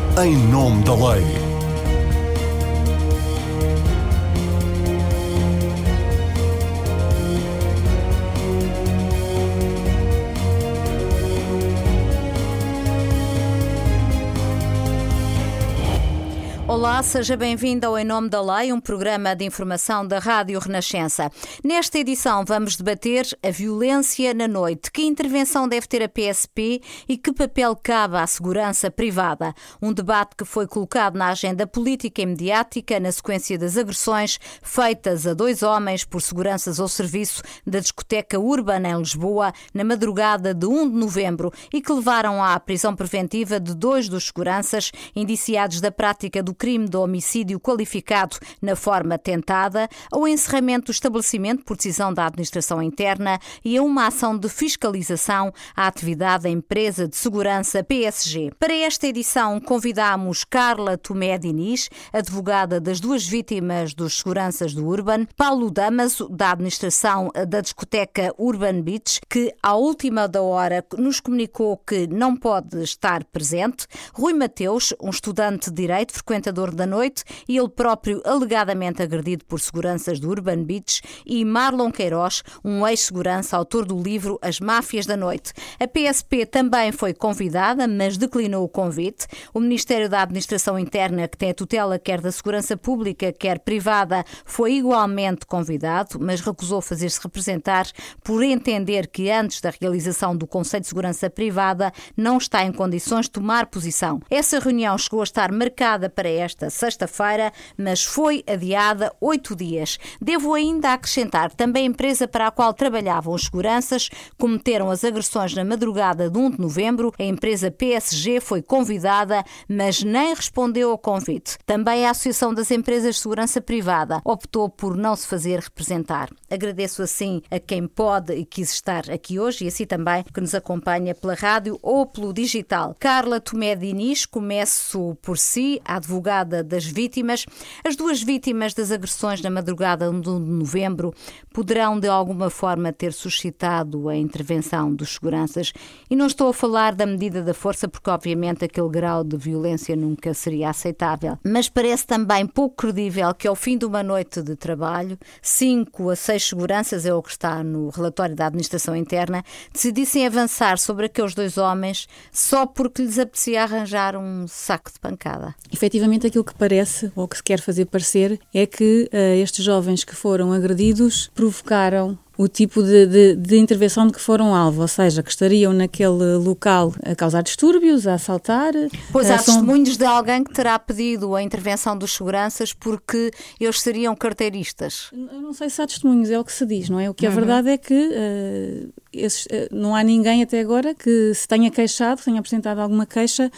Em nome da lei. Olá, seja bem-vindo ao Em Nome da Lei, um programa de informação da Rádio Renascença. Nesta edição vamos debater a violência na noite. Que intervenção deve ter a PSP e que papel cabe à segurança privada? Um debate que foi colocado na agenda política e mediática na sequência das agressões feitas a 2 homens por seguranças ao serviço da discoteca Urban em Lisboa na madrugada de 1 de novembro e que levaram à prisão preventiva de 2 dos seguranças indiciados da prática do crime de homicídio qualificado na forma tentada, ao encerramento do estabelecimento por decisão da Administração Interna e a uma ação de fiscalização à atividade da empresa de segurança PSG. Para esta edição convidamos Carla Tomé Diniz, advogada das 2 vítimas dos seguranças do Urban, Paulo Damaso, da Administração da discoteca Urban Beach, que à última da hora nos comunicou que não pode estar presente, Rui Mateus, um estudante de Direito, frequentador da noite e ele próprio alegadamente agredido por seguranças do Urban Beach, e Marlon Queiroz, um ex-segurança, autor do livro As Máfias da Noite. A PSP também foi convidada, mas declinou o convite. O Ministério da Administração Interna, que tem a tutela quer da segurança pública, quer privada, foi igualmente convidado, mas recusou fazer-se representar por entender que antes da realização do Conselho de Segurança Privada não está em condições de tomar posição. Essa reunião chegou a estar marcada para esta sexta-feira, mas foi adiada 8 dias. Devo ainda acrescentar que também a empresa para a qual trabalhavam os seguranças cometeram as agressões na madrugada de 1 de novembro. A empresa PSG foi convidada, mas nem respondeu ao convite. Também a Associação das Empresas de Segurança Privada optou por não se fazer representar. Agradeço assim a quem pode e quis estar aqui hoje e assim também que nos acompanha pela rádio ou pelo digital. Carla Tomé Diniz, começo por si, a advogada das vítimas. As 2 vítimas das agressões na madrugada de 1 de novembro poderão de alguma forma ter suscitado a intervenção dos seguranças, e não estou a falar da medida da força porque obviamente aquele grau de violência nunca seria aceitável, mas parece também pouco credível que ao fim de uma noite de trabalho 5 a 6 seguranças, é o que está no relatório da Administração Interna, decidissem avançar sobre aqueles 2 homens só porque lhes apetecia arranjar um saco de pancada. Efetivamente, aquilo que parece, ou que se quer fazer parecer, é que estes jovens que foram agredidos provocaram o tipo de intervenção de que foram alvo, ou seja, que estariam naquele local a causar distúrbios, a assaltar. Pois há testemunhos de alguém que terá pedido a intervenção dos seguranças porque eles seriam carteiristas. Eu não sei se há testemunhos, é o que se diz, não é? O que é verdade é que não há ninguém até agora que se tenha queixado, tenha apresentado alguma queixa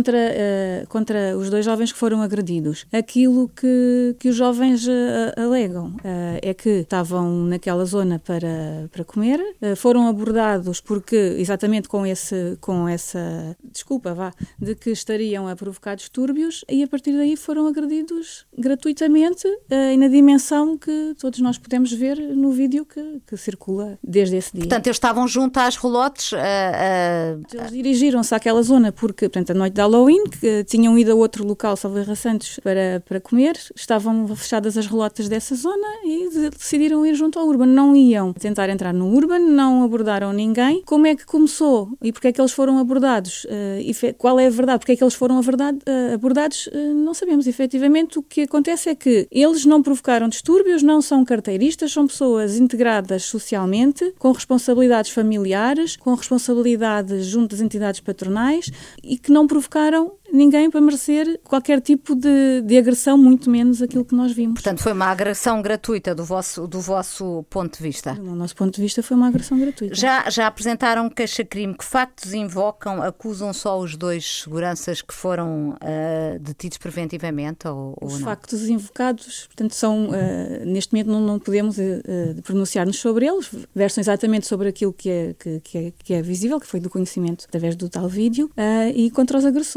contra os 2 jovens que foram agredidos. Aquilo que os jovens alegam é que estavam naquela zona para comer, foram abordados porque, exatamente com essa desculpa, de que estariam a provocar distúrbios, e a partir daí foram agredidos gratuitamente e na dimensão que todos nós podemos ver no vídeo que circula desde esse dia. Portanto, eles estavam junto às relotes. Eles dirigiram-se àquela zona porque, portanto, a noite de Halloween, que tinham ido a outro local, Salve Santos, para comer, estavam fechadas as relotes dessa zona e decidiram ir junto ao Urban. Não iam tentar entrar no Urban, não abordaram ninguém. Como é que começou e porque é que eles foram abordados? Qual é a verdade? Porque é que eles foram abordados? Não sabemos. Efetivamente, o que acontece é que eles não provocaram distúrbios, não são carteiristas, são pessoas integradas socialmente, com responsabilidades familiares, com responsabilidades junto das entidades patronais e que não provocaram ninguém para merecer qualquer tipo de agressão, muito menos aquilo que nós vimos. Portanto, foi uma agressão gratuita do vosso ponto de vista? Do nosso ponto de vista foi uma agressão gratuita. Já apresentaram queixa-crime? Que factos invocam? Acusam só os 2 seguranças que foram detidos preventivamente ou os não? Os factos invocados, portanto, são, neste momento não podemos pronunciar-nos sobre eles, versam exatamente sobre aquilo que é visível, que foi do conhecimento através do tal vídeo, e contra os agressores.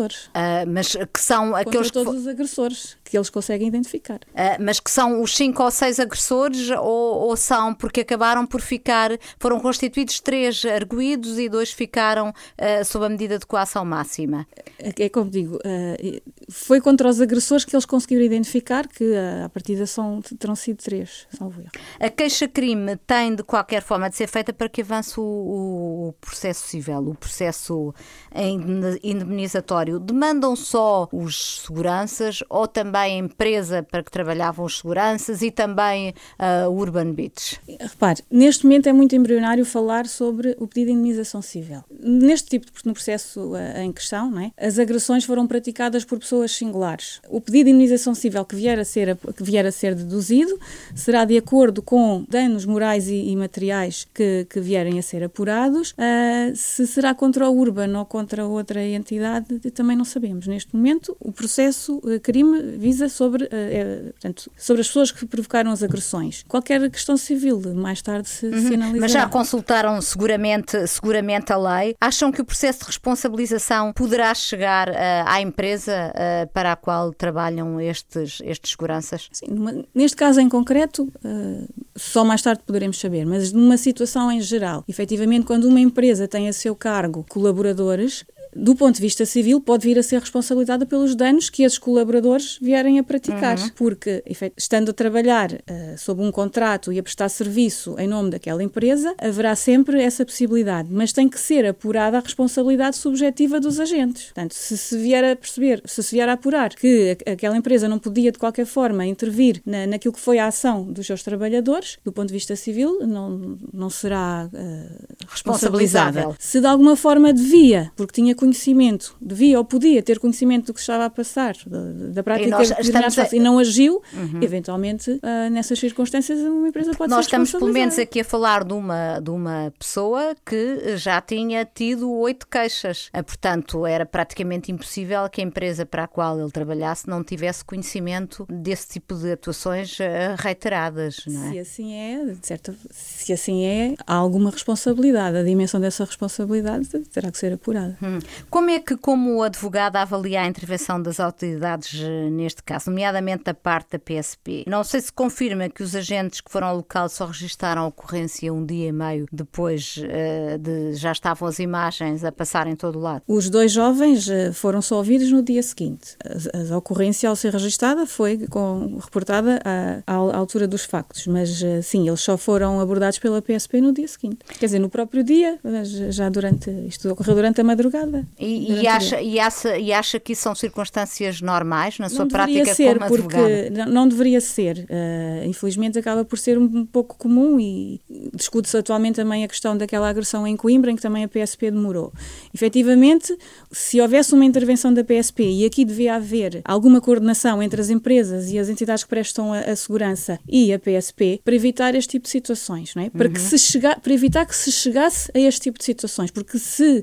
mas que são contra aqueles... todos os agressores que eles conseguem identificar. Mas que são os 5 ou 6 agressores ou são porque acabaram por foram constituídos 3 arguidos e 2 ficaram sob a medida de coação máxima? É como digo, foi contra os agressores que eles conseguiram identificar, que à partida terão sido 3, salvo erro. A queixa-crime tem de qualquer forma de ser feita para que avance o processo civil, o processo indemnizatório. Demandam só os seguranças ou também a empresa para que trabalhavam os seguranças e também a Urban Beach? Repare, neste momento é muito embrionário falar sobre o pedido de indemnização civil. Neste tipo de processo em questão, não é? As agressões foram praticadas por pessoas singulares. O pedido de indemnização civil que vier a ser deduzido será de acordo com danos morais e materiais que vierem a ser apurados. Se será contra o Urban ou contra outra entidade, também não sabemos. Neste momento, o processo crime visa sobre as pessoas que provocaram as agressões. Qualquer questão civil, mais tarde se analisará. Mas já consultaram seguramente a lei. Acham que o processo de responsabilização poderá chegar à empresa para a qual trabalham estes seguranças? Sim, neste caso em concreto, só mais tarde poderemos saber, mas numa situação em geral, efetivamente, quando uma empresa tem a seu cargo colaboradores, do ponto de vista civil, pode vir a ser responsabilizada pelos danos que esses colaboradores vierem a praticar, porque, estando a trabalhar sob um contrato e a prestar serviço em nome daquela empresa, haverá sempre essa possibilidade, mas tem que ser apurada a responsabilidade subjetiva dos agentes. Portanto, se se vier a apurar que aquela empresa não podia, de qualquer forma, intervir naquilo que foi a ação dos seus trabalhadores, do ponto de vista civil, não será responsabilizada. Se de alguma forma devia, porque tinha conhecimento, devia ou podia ter conhecimento do que estava a passar, da prática e não agiu, eventualmente, nessas circunstâncias, uma empresa pode ser responsabilizada. Nós estamos, pelo menos, aqui a falar de uma pessoa que já tinha tido 8 queixas. Portanto, era praticamente impossível que a empresa para a qual ele trabalhasse não tivesse conhecimento desse tipo de atuações reiteradas, não é? Se assim é, há alguma responsabilidade. A dimensão dessa responsabilidade terá que ser apurada. Como é que, como advogada, avalia a intervenção das autoridades neste caso, nomeadamente da parte da PSP? Não sei se confirma que os agentes que foram ao local só registaram a ocorrência 1 dia e meio depois já estavam as imagens a passar em todo o lado. Os 2 jovens foram só ouvidos no dia seguinte. A ocorrência, ao ser registada, foi reportada à altura dos factos, mas sim, eles só foram abordados pela PSP no dia seguinte. Quer dizer, no próprio dia, isto ocorreu durante a madrugada. E acha que isso são circunstâncias normais na sua prática como advogada? Não deveria ser. Infelizmente acaba por ser um pouco comum e discute-se atualmente também a questão daquela agressão em Coimbra, em que também a PSP demorou. Efetivamente, se houvesse uma intervenção da PSP, e aqui devia haver alguma coordenação entre as empresas e as entidades que prestam a segurança e a PSP, para evitar este tipo de situações, não é? Para evitar que se chegasse a este tipo de situações, porque se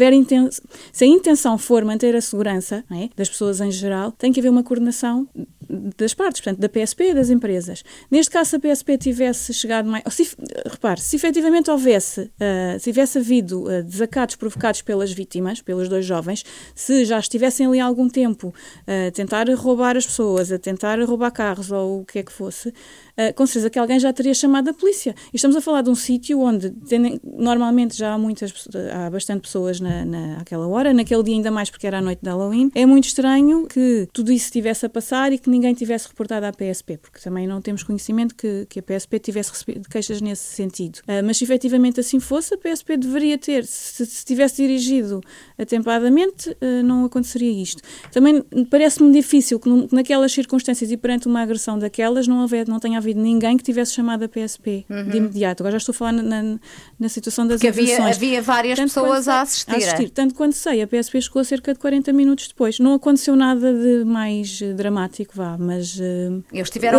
a intenção for manter a segurança, não é, das pessoas em geral, tem que haver uma coordenação das partes, portanto, da PSP e das empresas. Neste caso, se a PSP tivesse chegado mais... se efetivamente se tivesse havido desacatos provocados pelas vítimas, pelos 2 jovens, se já estivessem ali há algum tempo a tentar roubar as pessoas, a tentar roubar carros ou o que é que fosse, com certeza que alguém já teria chamado a polícia. E estamos a falar de um sítio onde normalmente já há bastante pessoas naquela hora, naquele dia ainda mais porque era a noite de Halloween. É muito estranho que tudo isso estivesse a passar e que ninguém tivesse reportado à PSP, porque também não temos conhecimento que a PSP tivesse recebido queixas nesse sentido. Mas se efetivamente assim fosse, a PSP deveria ter, se tivesse dirigido atempadamente, não aconteceria isto. Também parece-me difícil que naquelas circunstâncias e perante uma agressão daquelas não tenha havido ninguém que tivesse chamado a PSP de imediato. Agora já estou a falar na situação das agressões. Havia várias pessoas a assistir. Tanto quanto sei, a PSP chegou cerca de 40 minutos depois. Não aconteceu nada de mais dramático, mas... Eles tiveram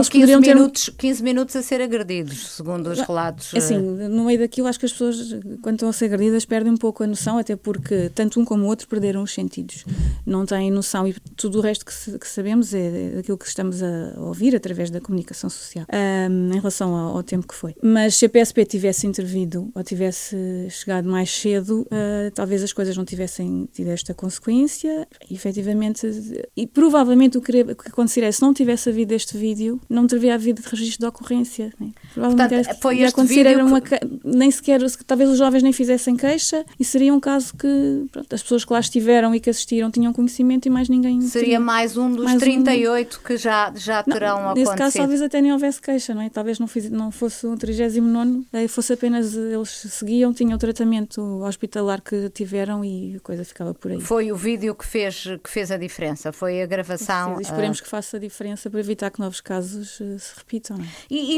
15 minutos a ser agredidos, segundo os relatos. Assim, no meio daquilo, acho que as pessoas, quando estão a ser agredidas, perdem um pouco a noção, até porque tanto um como o outro perderam os sentidos. Não têm noção, e tudo o resto que sabemos é daquilo que estamos a ouvir através da comunicação social, em relação ao tempo que foi. Mas se a PSP tivesse intervido ou tivesse chegado mais cedo, talvez as coisas não tivessem tido esta consequência. E, efetivamente, e provavelmente o que aconteceria é, se não tivesse havido este vídeo, não teria havido registro de ocorrência. Né? Provavelmente portanto, foi este vídeo nem sequer, talvez os jovens nem fizessem queixa, e seria um caso que as pessoas que lá estiveram e que assistiram tinham conhecimento e mais ninguém... Seria mais um dos 38 que já terão acontecido. Nesse caso, talvez até nem houvesse queixa, não é? Talvez não fosse o 39º, fosse apenas eles seguiam, tinham o tratamento hospitalar que tiveram e a coisa ficava por aí. Foi o vídeo que fez a diferença, foi a gravação. Sim, esperemos que faça a diferença para evitar que novos casos se repitam. Não é?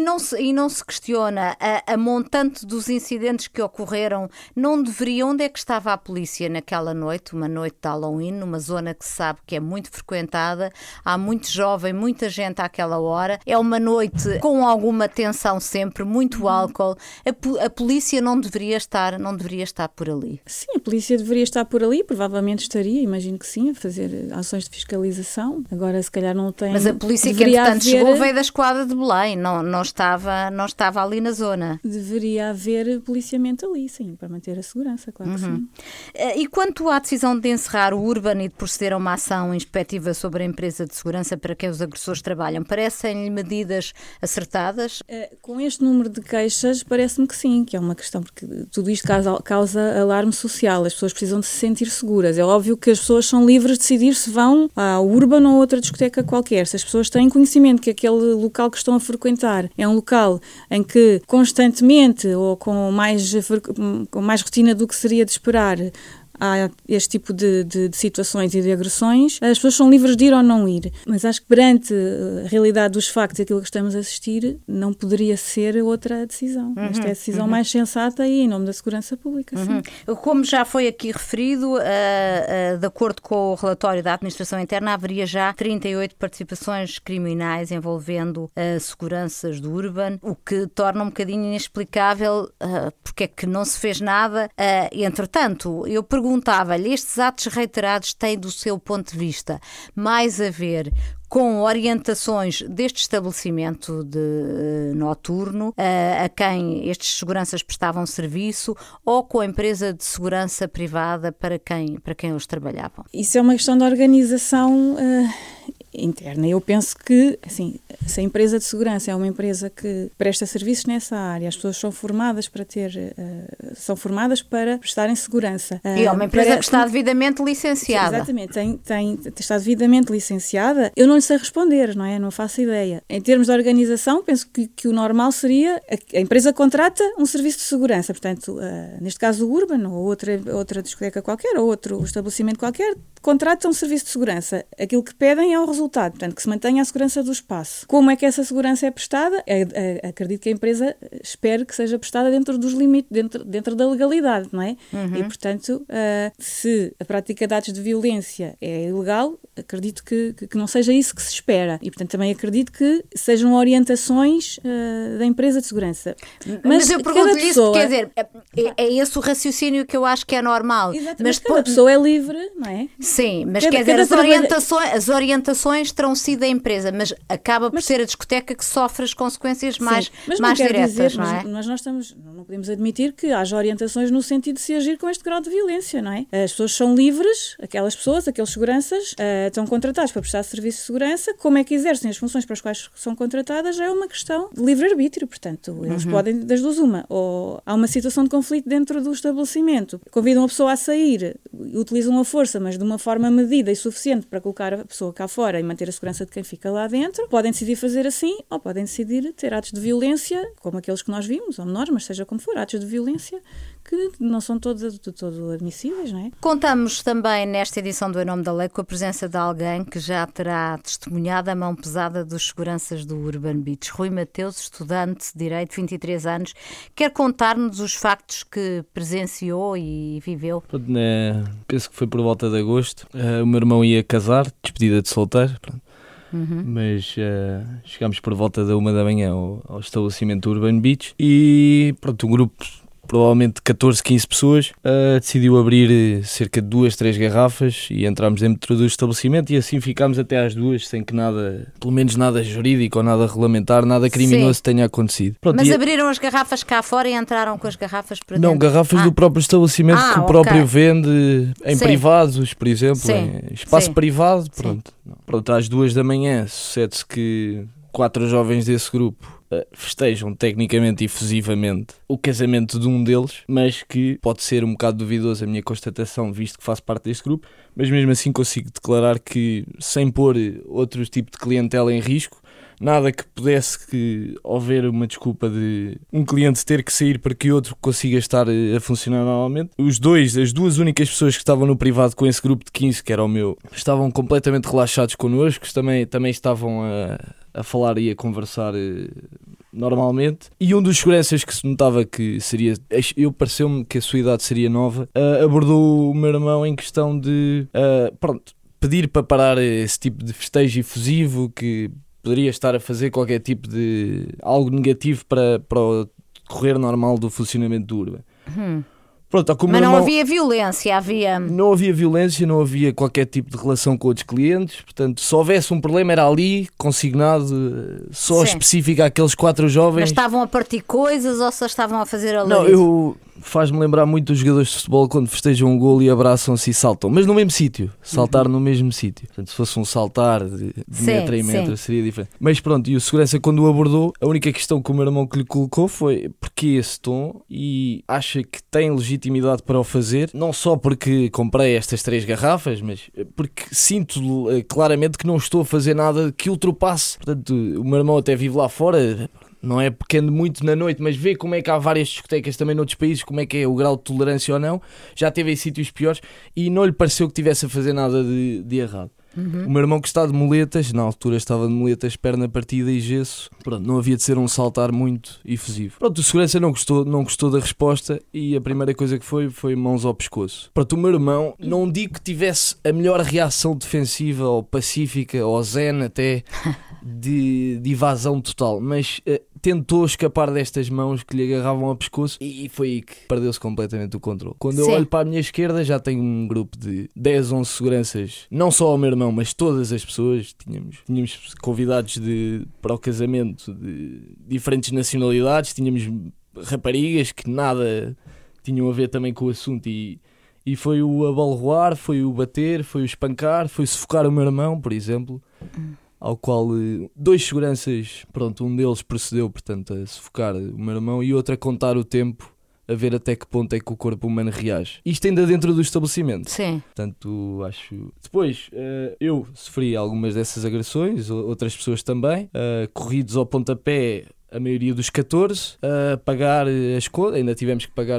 E não se questiona a montante dos incidentes que ocorreram, onde é que estava a polícia naquela noite, uma noite de Halloween, numa zona que se sabe que é muito frequentada, há muito jovem, muita gente àquela hora, é uma noite com alguma tensão sempre, muito álcool, a polícia não deveria estar por ali. Sim, a polícia deveria estar por ali, provavelmente estaria, imagino que sim, a fazer ações de fiscalização, agora se calhar não tem... Mas a polícia que entretanto chegou veio da esquadra de Belém, não estava ali na zona. Deveria haver policiamento ali, sim, para manter a segurança, claro que sim. E quanto à decisão de encerrar o Urban e de proceder a uma ação inspectiva sobre a empresa de segurança para quem os agressores trabalham, parecem-lhe medidas acertadas? Com este número de queixas, parece-me que sim, que é uma questão, porque tudo isto causa alarme social, as pessoas precisam de se sentir seguras. É óbvio que as pessoas são livres de decidir se vão ao Urban ou a outra discoteca qualquer. Se as pessoas têm conhecimento que aquele local que estão a frequentar é um local em que constantemente ou com mais rotina do que seria de esperar há este tipo de situações e de agressões, as pessoas são livres de ir ou não ir. Mas acho que perante a realidade dos factos e aquilo que estamos a assistir, não poderia ser outra decisão. Esta é a decisão mais sensata e em nome da segurança pública. Sim. Como já foi aqui referido, de acordo com o relatório da Administração Interna, haveria já 38 participações criminais envolvendo seguranças do Urban, o que torna um bocadinho inexplicável porque é que não se fez nada. Entretanto, eu perguntava-lhe, estes atos reiterados têm, do seu ponto de vista, mais a ver com orientações deste estabelecimento noturno a quem estes seguranças prestavam serviço ou com a empresa de segurança privada para quem eles trabalhavam? Isso é uma questão de organização interna. Eu penso que, assim, se a empresa de segurança é uma empresa que presta serviços nessa área, as pessoas são formadas para prestarem segurança. E é uma empresa que está devidamente licenciada. Sim, exatamente, está devidamente licenciada. Eu não lhe sei responder, não é? Não faço ideia. Em termos de organização, penso que o normal seria a empresa contrata um serviço de segurança, portanto, neste caso o Urban ou outra discoteca qualquer ou outro estabelecimento qualquer, contrata um serviço de segurança. Aquilo que pedem é o resultado, portanto, que se mantenha a segurança do espaço. Como é que essa segurança é prestada? Acredito que a empresa espere que seja prestada dentro dos limites, dentro da legalidade, não é? E, portanto, se a prática de atos de violência é ilegal, acredito que não seja isso que se espera. E, portanto, também acredito que sejam orientações da empresa de segurança. Mas eu pergunto-lhe isso, quer dizer, é esse o raciocínio que eu acho que é normal. Exatamente, mas cada pessoa é livre, não é? Sim, mas quer dizer, as orientações terão sido da empresa, mas acaba por ser a discoteca que sofre as consequências mais diretas, não é? Mas nós não podemos admitir que haja orientações no sentido de se agir com este grau de violência, não é? As pessoas são livres, aquelas pessoas, aqueles seguranças, estão contratados para prestar serviço de segurança, como é que exercem as funções para as quais são contratadas é uma questão de livre-arbítrio, portanto, eles podem, das duas uma, ou há uma situação de conflito dentro do estabelecimento, convidam a pessoa a sair, utilizam a força, mas de uma forma medida e suficiente para colocar a pessoa cá fora e manter a segurança de quem fica lá dentro, podem decidir fazer assim, ou podem decidir ter atos de violência, como aqueles que nós vimos, ou menores, mas seja como for, atos de violência que não são todos de todo admissíveis, não é? Contamos também nesta edição do Em Nome da Lei com a presença de alguém que já terá testemunhado a mão pesada dos seguranças do Urban Beach. Rui Mateus, estudante de Direito, 23 anos, quer contar-nos os factos que presenciou e viveu? Penso que foi por volta de agosto. O meu irmão ia casar, despedida de solteiro. mas chegámos por volta da 1 da manhã ao estabelecimento Urban Beach e pronto, um grupo provavelmente 14, 15 pessoas decidiu abrir cerca de 2, 3 garrafas e entramos dentro do estabelecimento e assim ficámos até às 2 sem que nada, pelo menos nada jurídico ou nada regulamentar, nada criminoso tenha acontecido. Pronto, mas abriram as garrafas cá fora e entraram com as garrafas para dentro? Não, garrafas do próprio estabelecimento que o próprio vende em privados, por exemplo, em espaço privado. Pronto, às 2 da manhã sucede-se que 4 jovens desse grupo festejam tecnicamente e efusivamente o casamento de um deles, mas que pode ser um bocado duvidoso a minha constatação, visto que faço parte deste grupo, mas mesmo assim consigo declarar que, sem pôr outro tipo de clientela em risco, nada que pudesse haver uma desculpa de um cliente ter que sair para que outro consiga estar a funcionar normalmente. As duas únicas pessoas que estavam no privado com esse grupo de 15, que era o meu, estavam completamente relaxados connosco, também estavam a falar e a conversar normalmente. E um dos seguranças que se notava que seria... pareceu-me que a sua idade seria nova, abordou o meu irmão em questão de pedir para parar esse tipo de festejo efusivo que poderia estar a fazer qualquer tipo de algo negativo para o decorrer normal do funcionamento do Urban. Pronto, mas não havia violência, Não havia violência, não havia qualquer tipo de relação com outros clientes, portanto, se houvesse um problema era ali, consignado, só específico àqueles 4 jovens. Mas estavam a partir coisas ou só estavam a fazer alarido? Não, faz-me lembrar muito os jogadores de futebol quando festejam um golo e abraçam-se e saltam, mas no mesmo sítio, saltar no mesmo sítio. Portanto, se fosse um saltar de metro em metro seria diferente. Mas pronto, e o segurança quando o abordou, a única questão que o meu irmão que lhe colocou foi porquê esse tom e acha que tem legitimidade para o fazer, não só porque comprei estas 3 garrafas, mas porque sinto claramente que não estou a fazer nada que ultrapasse. Portanto, o meu irmão até vive lá fora. Não é porque ando muito na noite, mas vê como é que há várias discotecas também noutros países, como é que é o grau de tolerância ou não. Já teve em sítios piores e não lhe pareceu que tivesse a fazer nada de errado. O meu irmão que está de muletas, na altura estava de muletas, perna partida e gesso, pronto, não havia de ser um saltar muito efusivo. Pronto, o segurança não gostou da resposta e a primeira coisa que foi mãos ao pescoço. Pronto, o meu irmão, não digo que tivesse a melhor reação defensiva ou pacífica ou zen até de evasão total, mas tentou escapar destas mãos que lhe agarravam ao pescoço e foi aí que perdeu-se completamente o controle. Quando eu olho para a minha esquerda já tenho um grupo de 10, 11 seguranças, não só ao meu irmão, mas todas as pessoas. Tínhamos convidados para o casamento de diferentes nacionalidades, tínhamos raparigas que nada tinham a ver também com o assunto e foi o abalroar, foi o bater, foi o espancar, foi sufocar o meu irmão, por exemplo, ao qual 2 seguranças, pronto, um deles procedeu, portanto, a sufocar o meu irmão e outro a contar o tempo, a ver até que ponto é que o corpo humano reage. Isto ainda dentro do estabelecimento. Sim. Portanto, acho... Depois, eu sofri algumas dessas agressões, outras pessoas também, corridos ao pontapé, a maioria dos 14, a pagar as contas, ainda tivemos que pagar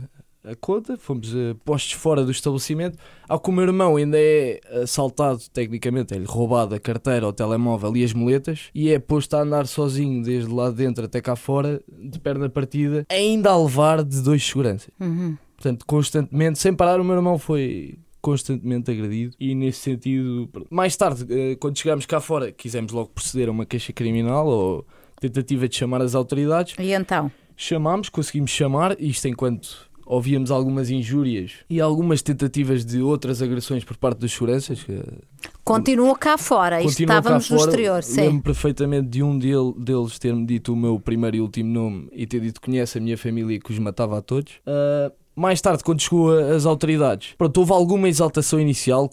a conta, fomos postos fora do estabelecimento, ao que o meu irmão ainda é assaltado, tecnicamente, é-lhe roubado a carteira, o telemóvel e as muletas, e é posto a andar sozinho desde lá dentro até cá fora, de perna partida, ainda a levar de 2 seguranças. Portanto, constantemente, sem parar, o meu irmão foi constantemente agredido e nesse sentido, mais tarde, quando chegámos cá fora, quisemos logo proceder a uma queixa criminal ou tentativa de chamar as autoridades. E então? Conseguimos chamar, isto enquanto ouvíamos algumas injúrias e algumas tentativas de outras agressões por parte dos seguranças. Continuou cá fora, estávamos no exterior. Lembro perfeitamente de um deles ter-me dito o meu primeiro e último nome e ter dito que conhece a minha família e que os matava a todos. Mais tarde, quando chegou as autoridades, pronto, houve alguma exaltação inicial,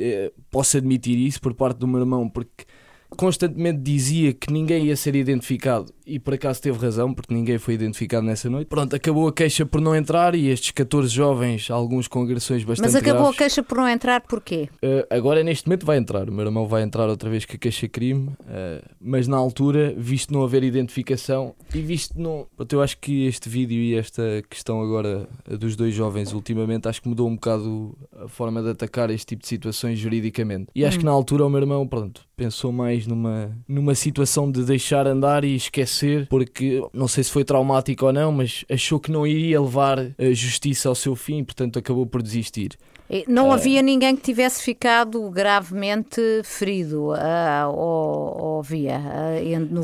posso admitir isso, por parte do meu irmão, porque constantemente dizia que ninguém ia ser identificado e por acaso teve razão, porque ninguém foi identificado nessa noite. Pronto, acabou a queixa por não entrar e estes 14 jovens, alguns com agressões bastante graves. Mas acabou a queixa por não entrar porquê? Agora neste momento vai entrar, o meu irmão vai entrar outra vez com a queixa-crime, mas na altura, visto não haver identificação e visto não... Eu acho que este vídeo e esta questão agora dos 2 jovens ultimamente, acho que mudou um bocado a forma de atacar este tipo de situações juridicamente. E acho que na altura o meu irmão, pronto, pensou mais numa situação de deixar andar e esquecer, porque não sei se foi traumático ou não, mas achou que não iria levar a justiça ao seu fim, portanto acabou por desistir. Não havia ninguém que tivesse ficado gravemente ferido, ou havia no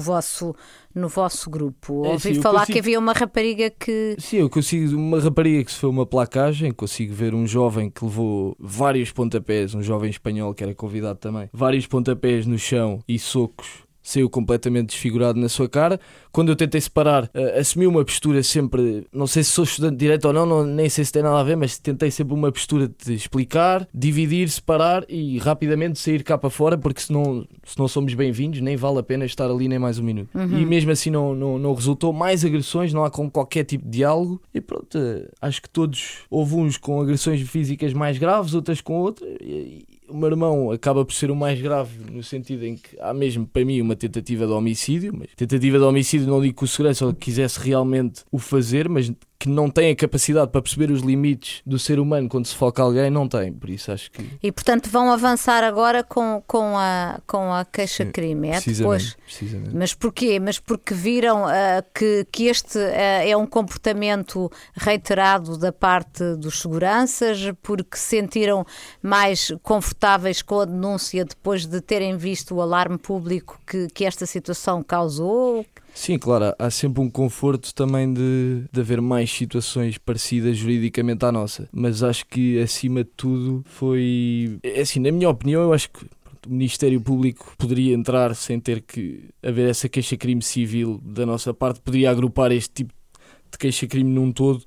vosso grupo? Ouvi falar que havia uma rapariga que... Sim, eu consigo, uma rapariga que sofreu uma placagem, consigo ver um jovem que levou vários pontapés, um jovem espanhol que era convidado também, vários pontapés no chão e socos, saiu completamente desfigurado na sua cara. Quando eu tentei separar, assumi uma postura sempre, não sei se sou estudante de Direito ou não, nem sei se tem nada a ver, mas tentei sempre uma postura de explicar, dividir, separar e rapidamente sair cá para fora, porque se não somos bem-vindos, nem vale a pena estar ali nem mais um minuto. E mesmo assim não resultou mais agressões, não há com qualquer tipo de diálogo e pronto, acho que todos, houve uns com agressões físicas mais graves, outras com outras. O meu irmão acaba por ser o mais grave no sentido em que há mesmo para mim uma tentativa de homicídio, mas tentativa de homicídio não digo que o segurança quisesse realmente o fazer, mas que não tem a capacidade para perceber os limites do ser humano quando se foca alguém, não tem, por isso acho que... E portanto vão avançar agora com a queixa-crime, precisamente. Mas porquê? Mas porque viram que este é um comportamento reiterado da parte dos seguranças, porque se sentiram mais confortáveis com a denúncia depois de terem visto o alarme público que esta situação causou? Sim, claro, há sempre um conforto também de haver mais situações parecidas juridicamente à nossa, mas acho que acima de tudo foi, assim, na minha opinião, eu acho que o Ministério Público poderia entrar sem ter que haver essa queixa-crime civil da nossa parte, poderia agrupar este tipo de queixa-crime num todo,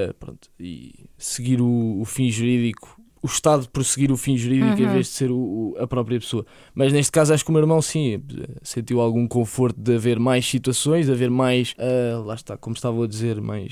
e seguir o fim jurídico, o Estado prosseguir o fim jurídico em vez de ser a própria pessoa. Mas neste caso acho que o meu irmão sim, sentiu algum conforto de haver mais situações, de haver mais, lá está, como estava a dizer, mais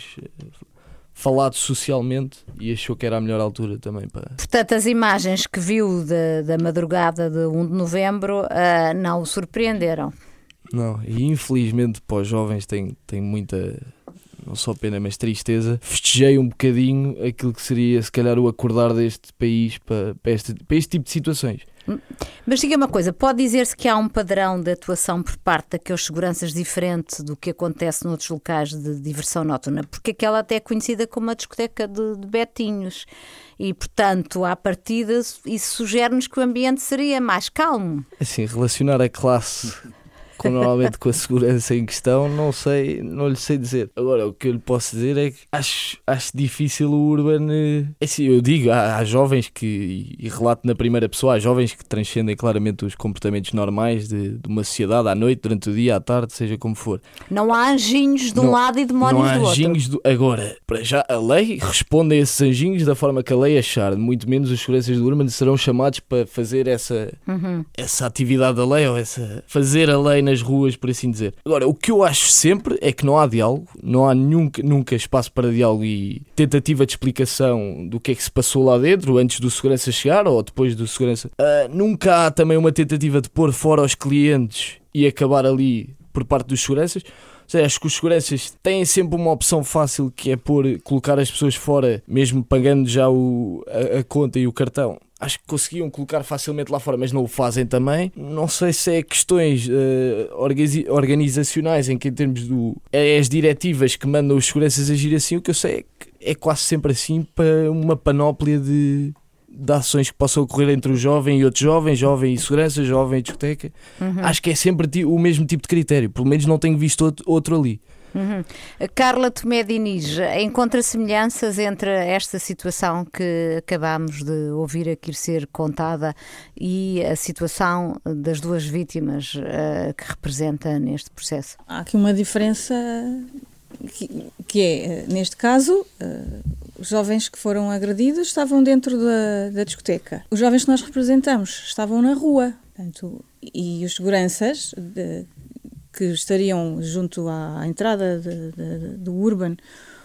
falado socialmente e achou que era a melhor altura também para... Portanto, as imagens que viu da madrugada de 1 de novembro não o surpreenderam? Não, e infelizmente para os jovens tem muita... não só pena, mas tristeza. Festejei um bocadinho aquilo que seria, se calhar, o acordar deste país para este tipo de situações. Mas diga uma coisa, pode dizer-se que há um padrão de atuação por parte daqueles seguranças diferente do que acontece noutros locais de diversão noturna? Porque aquela até é conhecida como a discoteca de Betinhos e, portanto, à partida, isso sugere-nos que o ambiente seria mais calmo. Assim, relacionar a classe... normalmente com a segurança em questão, não lhe sei dizer. Agora, o que eu lhe posso dizer é que acho difícil o Urban... assim, eu digo, há jovens que, e relato na primeira pessoa, há jovens que transcendem claramente os comportamentos normais de uma sociedade, à noite, durante o dia, à tarde, seja como for. Não há anjinhos de um lado e demónios do outro. Não há anjinhos Agora, para já, a lei responde a esses anjinhos da forma que a lei achar. Muito menos os seguranças do Urban serão chamados para fazer essa atividade da lei, ou fazer a lei nas ruas, por assim dizer. Agora, o que eu acho sempre é que não há diálogo, não há nunca espaço para diálogo e tentativa de explicação do que é que se passou lá dentro, antes do segurança chegar ou depois do segurança. Nunca há também uma tentativa de pôr fora os clientes e acabar ali por parte dos seguranças. Ou seja, acho que os seguranças têm sempre uma opção fácil, que é colocar as pessoas fora, mesmo pagando já a conta e o cartão. Acho que conseguiam colocar facilmente lá fora, mas não o fazem também. Não sei se é questões organizacionais, em que em termos as diretivas que mandam os seguranças agir assim. O que eu sei é que é quase sempre assim, para uma panóplia de ações que possam ocorrer entre o jovem e outro jovem e segurança, jovem e discoteca. Acho que é sempre o mesmo tipo de critério. Pelo menos não tenho visto outro ali. Carla Tomé Diniz, encontra semelhanças entre esta situação que acabámos de ouvir aqui ser contada e a situação das duas vítimas que representa neste processo? Há aqui uma diferença que é, neste caso, os jovens que foram agredidos estavam dentro da discoteca. Os jovens que nós representamos estavam na rua, portanto, e os seguranças que estariam junto à entrada do Urban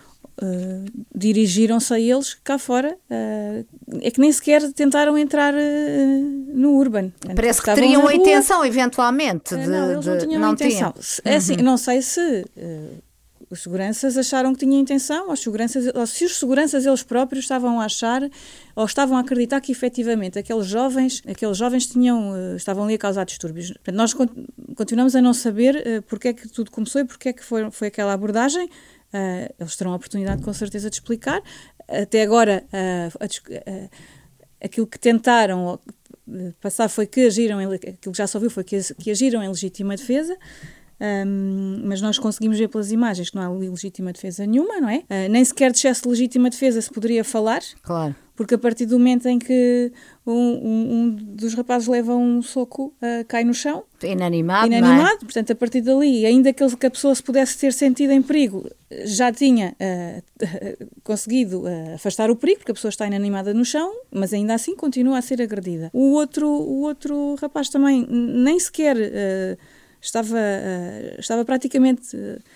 dirigiram-se a eles cá fora, é que nem sequer tentaram entrar no Urban. Parece que teriam a intenção, eventualmente. Não, eles não tinham a intenção. É assim, não sei se os seguranças acharam que tinham intenção, ou se os seguranças eles próprios estavam a achar ou estavam a acreditar que efetivamente aqueles jovens estavam ali a causar distúrbios. Portanto, nós continuamos a não saber porque é que tudo começou e porque é que foi aquela abordagem. Eles terão a oportunidade com certeza de explicar. Até agora aquilo que tentaram passar foi que agiram, aquilo que já se ouviu foi que agiram em legítima defesa. Mas nós conseguimos ver pelas imagens que não há legítima defesa nenhuma, não é? Nem sequer de excesso de legítima defesa se poderia falar. Claro. Porque a partir do momento em que um dos rapazes leva um soco, cai no chão. Inanimado, não é? Portanto, a partir dali, ainda que a pessoa se pudesse ter sentido em perigo, já tinha conseguido afastar o perigo, porque a pessoa está inanimada no chão, mas ainda assim continua a ser agredida. O outro rapaz também nem sequer estava praticamente,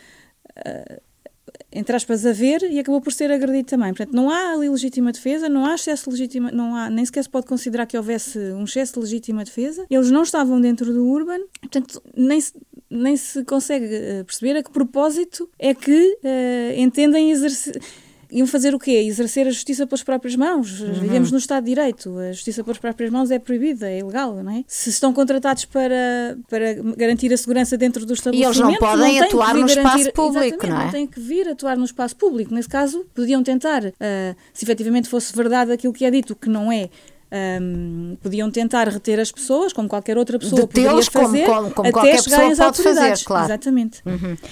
entre aspas, a ver, e acabou por ser agredido também. Portanto, não há ali legítima defesa, não há excesso de legítima, nem sequer se pode considerar que houvesse um excesso de legítima defesa. Eles não estavam dentro do Urban, portanto, nem se consegue perceber a que propósito é que entendem exercer. Iam fazer o quê? Exercer a justiça pelas próprias mãos. Vivemos no Estado de Direito. A justiça pelas próprias mãos é proibida, é ilegal, não é? Se estão contratados para garantir a segurança dentro do estabelecimento... E eles não podem atuar no espaço público, não é? Não têm que vir atuar no espaço público. Nesse caso, podiam tentar, se efetivamente fosse verdade aquilo que é dito, que não é... podiam tentar reter as pessoas, como qualquer outra pessoa poderia fazer, como até qualquer chegarem às pessoa pode autoridades. Fazer, claro. Exatamente.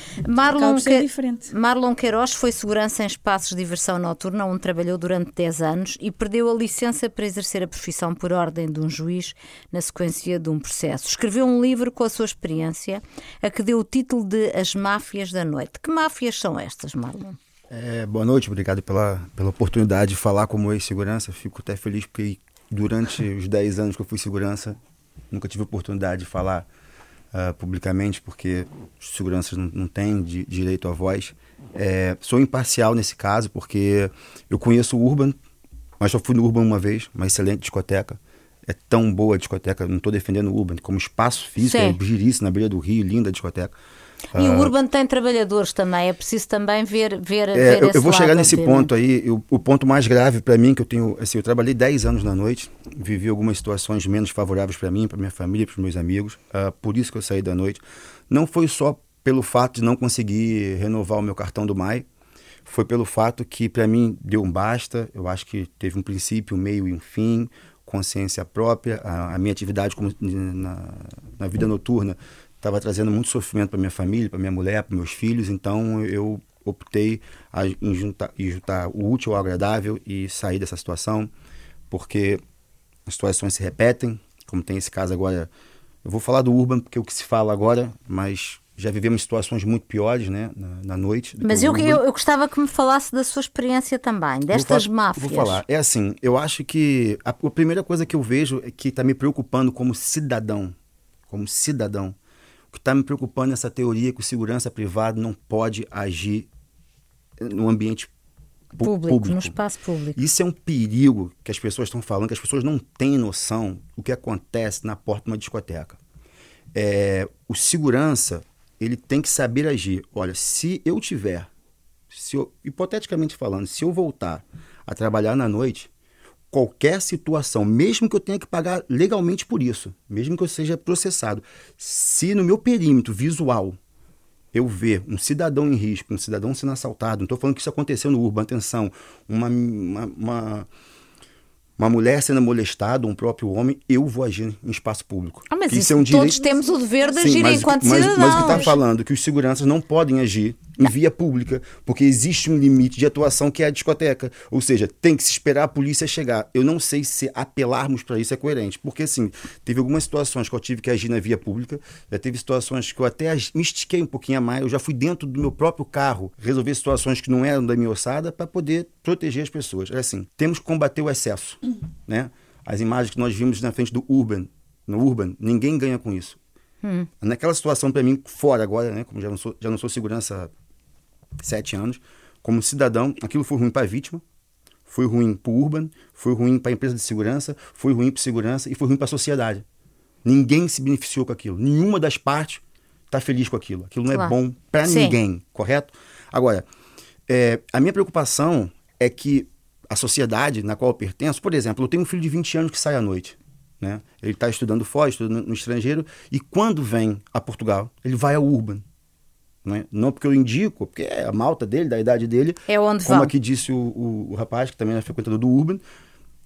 Marlon Queiroz foi segurança em espaços de diversão noturna, onde trabalhou durante 10 anos e perdeu a licença para exercer a profissão por ordem de um juiz na sequência de um processo. Escreveu um livro com a sua experiência, a que deu o título de As Máfias da Noite. Que máfias são estas, Marlon? Boa noite, obrigado pela oportunidade de falar como ex-segurança. Fico até feliz porque durante os 10 anos que eu fui segurança, nunca tive oportunidade de falar publicamente, porque os seguranças não têm direito à voz. Sou imparcial nesse caso, porque eu conheço o Urban, mas só fui no Urban uma vez, uma excelente discoteca. É tão boa a discoteca, não estou defendendo o Urban, como espaço físico, é Girice, na beira do Rio, linda a discoteca. E o Urban tem trabalhadores também, é preciso também ver eu vou chegar nesse ponto aí. O ponto mais grave para mim, que eu tenho, assim, eu trabalhei 10 anos na noite, vivi algumas situações menos favoráveis para mim, para minha família, para os meus amigos, por isso que eu saí da noite. Não foi só pelo fato de não conseguir renovar o meu cartão do MAI, foi pelo fato que para mim deu um basta. Eu acho que teve um princípio, um meio e um fim, consciência própria. A minha atividade na vida noturna estava trazendo muito sofrimento para minha família, para minha mulher, para meus filhos, então eu optei em juntar o útil ao agradável e sair dessa situação, porque as situações se repetem, como tem esse caso agora. Eu vou falar do Urban, porque é o que se fala agora, mas já vivemos situações muito piores, né, na noite. Mas eu gostava que me falasse da sua experiência também, destas máfias. Vou falar. É assim, eu acho que a primeira coisa que eu vejo é que está me preocupando como cidadão, o que está me preocupando é essa teoria que o segurança privado não pode agir no ambiente público, no espaço público. Isso é um perigo que as pessoas estão falando, que as pessoas não têm noção do que acontece na porta de uma discoteca. O segurança, ele tem que saber agir. Olha, hipoteticamente falando, se eu voltar a trabalhar na noite, qualquer situação, mesmo que eu tenha que pagar legalmente por isso, mesmo que eu seja processado, se no meu perímetro visual eu ver um cidadão em risco, um cidadão sendo assaltado, não estou falando que isso aconteceu no Urban, atenção, uma mulher sendo molestada, um próprio homem, eu vou agir em espaço público. Mas isso é um direito. Todos temos o dever de agir enquanto cidadãos. Mas o que está falando é que os seguranças não podem agir em via pública, porque existe um limite de atuação que é a discoteca. Ou seja, tem que se esperar a polícia chegar. Eu não sei se apelarmos para isso é coerente, porque assim, teve algumas situações que eu tive que agir na via pública, já teve situações que eu até me estiquei um pouquinho a mais, eu já fui dentro do meu próprio carro resolver situações que não eram da minha ossada para poder proteger as pessoas. É assim, temos que combater o excesso, né? As imagens que nós vimos na frente do Urban, no Urban, ninguém ganha com isso. Naquela situação, para mim, fora agora, né? Como já não sou segurança há 7 anos, como cidadão, aquilo foi ruim para a vítima, foi ruim para o Urban, foi ruim para a empresa de segurança, foi ruim para o segurança e foi ruim para a sociedade. Ninguém se beneficiou com aquilo. Nenhuma das partes está feliz com aquilo. Aquilo não é bom para ninguém, correto? Agora, a minha preocupação é que a sociedade na qual eu pertenço, por exemplo, eu tenho um filho de 20 anos que sai à noite, né? Ele está estudando fora, estudando no estrangeiro, e quando vem a Portugal, ele vai ao Urban. Né? Não porque eu indico, porque é a malta dele, da idade dele. É onde como vão. Aqui disse o rapaz, que também é frequentador do Urban,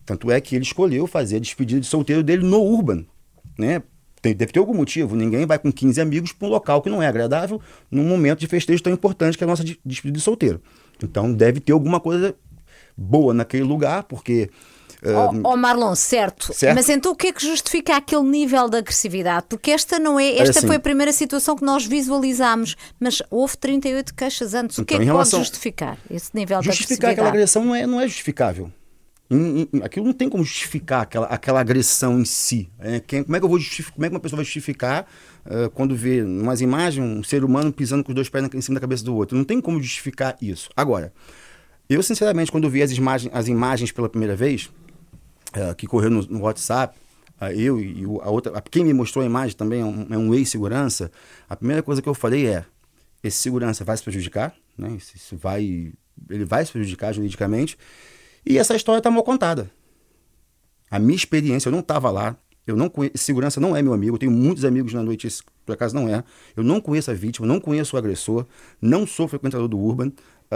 Tanto é que ele escolheu fazer a despedida de solteiro dele no Urban, né? Deve ter algum motivo. Ninguém vai com 15 amigos para um local que não é agradável num momento de festejo tão importante que é a nossa despedida de solteiro. Então deve ter alguma coisa boa naquele lugar, porque... Marlon, certo. Mas então o que é que justifica aquele nível de agressividade? Porque esta não é... Esta foi a primeira situação que nós visualizámos, mas houve 38 queixas antes. O que é que pode justificar esse nível de agressividade? Justificar aquela agressão não é justificável. Aquilo não tem como justificar aquela agressão em si. Como é que uma pessoa vai justificar quando vê umas imagens um ser humano pisando com os 2 pés em cima da cabeça do outro? Não tem como justificar isso. Agora, eu sinceramente, quando eu vi as imagens pela primeira vez, que correu no WhatsApp, eu e a outra, quem me mostrou a imagem também é um ex-segurança, a primeira coisa que eu falei esse segurança vai se prejudicar, né? Ele vai se prejudicar juridicamente, e essa história está mal contada. A minha experiência, eu não estava lá, segurança não é meu amigo, eu tenho muitos amigos na noite, esse por acaso não é. Eu não conheço a vítima, não conheço o agressor, não sou frequentador do Urban,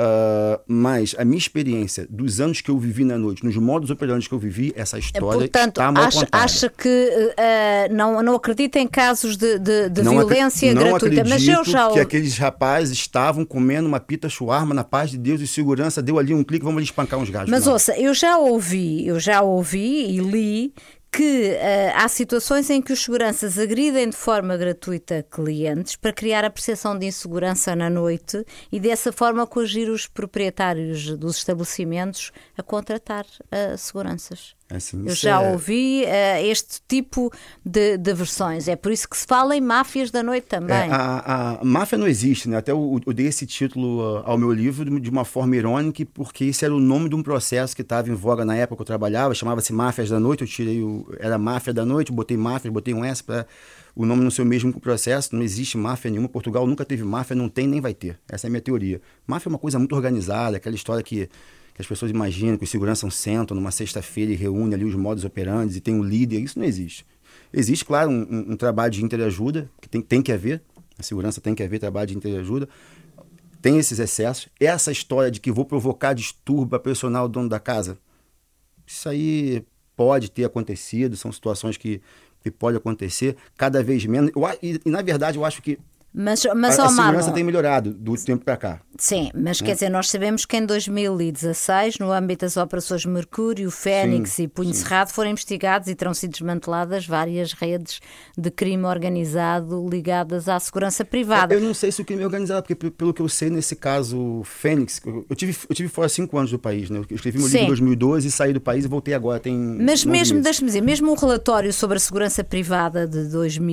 mas a minha experiência dos anos que eu vivi na noite, nos modos operantes que eu vivi, essa história está mal contada. Acha que não acredita em casos de violência gratuita, mas eu já que aqueles rapazes estavam comendo uma pita shawarma na paz de Deus e segurança, deu ali um clique, vamos ali espancar uns gajos. Mas ouça, eu já ouvi e li que há situações em que os seguranças agridem de forma gratuita clientes para criar a percepção de insegurança na noite e dessa forma coagir os proprietários dos estabelecimentos a contratar seguranças. Assim, eu já ouvi este tipo de versões. É por isso que se fala em máfias da noite também. A máfia não existe, né? Até eu dei esse título ao meu livro de uma forma irônica, porque esse era o nome de um processo que estava em voga na época que eu trabalhava, chamava-se Máfias da Noite. Eu tirei era Máfia da Noite, botei máfia, botei um S para o nome não ser o mesmo que o processo. Não existe máfia nenhuma. Portugal nunca teve máfia, não tem nem vai ter. Essa é a minha teoria. Máfia é uma coisa muito organizada, aquela história que as pessoas imaginam que os seguranças sentam numa sexta-feira e reúnem ali os modus operandi e tem um líder. Isso não existe. Existe, claro, um trabalho de interajuda, que tem que haver. A segurança tem que haver trabalho de interajuda. Tem esses excessos. Essa história de que vou provocar distúrbio para pressionar o dono da casa, isso aí pode ter acontecido, são situações que pode acontecer cada vez menos. E na verdade, eu acho que Mas a segurança tem melhorado do tempo para cá. Sim, mas quer dizer, nós sabemos que em 2016, no âmbito das operações Mercúrio, Fênix e Punho Cerrado, foram investigados e terão sido desmanteladas várias redes de crime organizado ligadas à segurança privada. Eu não sei se o crime é organizado, porque pelo que eu sei, nesse caso Fênix, eu tive fora 5 anos do país, né? Eu escrevi meu livro em 2012 e saí do país e voltei agora, Mas mesmo, deixa-me dizer, mesmo um relatório sobre a segurança privada de